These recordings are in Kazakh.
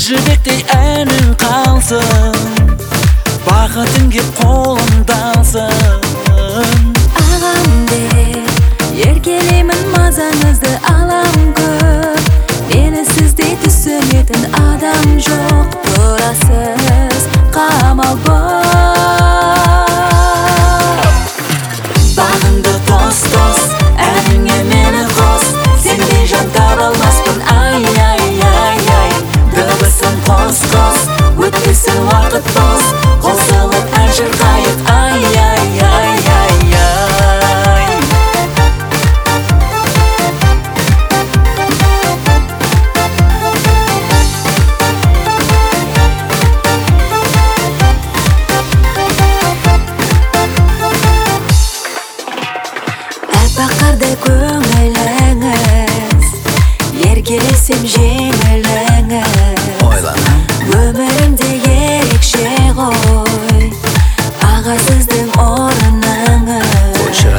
жібектей әнің қалсын, бақытың кеп қолымдалсын. Ағам деп еркелеймін, мазаңызды алам көп. Мені сіздей түсінетін адам жоқ. Тұрасыз қамал боп. Бағыңды тос, әніңе мені қос. Сендей жан таба алмаспын, ай. Дыбысын қос, өтпесін уақыт бос. Қосылып ән шырқайық, ай. Бақырды көңіліңіз, еркелесем жеңіліңіз. Өмірімде ерекше ғой, аға сіздің орныңыз.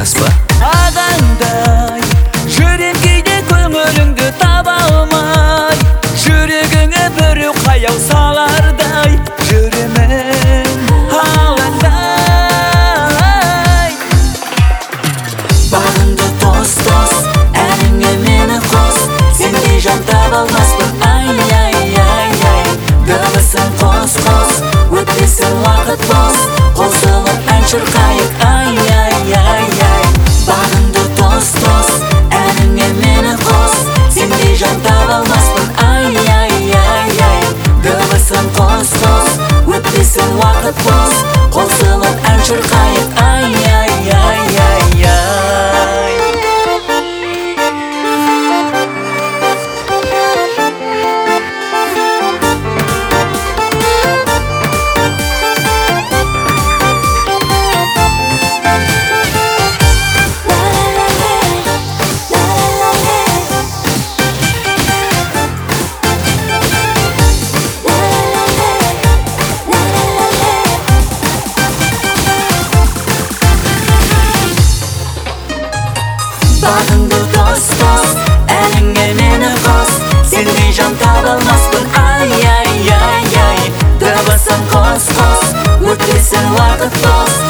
Ағаңдай жүрем кейде көңіліңді таба алмай, жүрегіңе біреу қаяу салардай, жүремін алаңдай. Бағыңды тос, әніңе мені қос. Сендей жан таба алмаспын, ай. Дыбысын қос, өтпесін уақыт бос. Қосылып ән шырқайық, ай. Бағыңды тос, әніңе мені қос. Сендей жан таба алмаспын, ай. Дыбысын қос, өтпесін уақыт бос. Қосылып ән шырқайық, ай. Бағыңды тос, әніңе мені қос. Сендей жан таба алмаспын, ай. Дыбысын қос, өтпесін уақыт бос.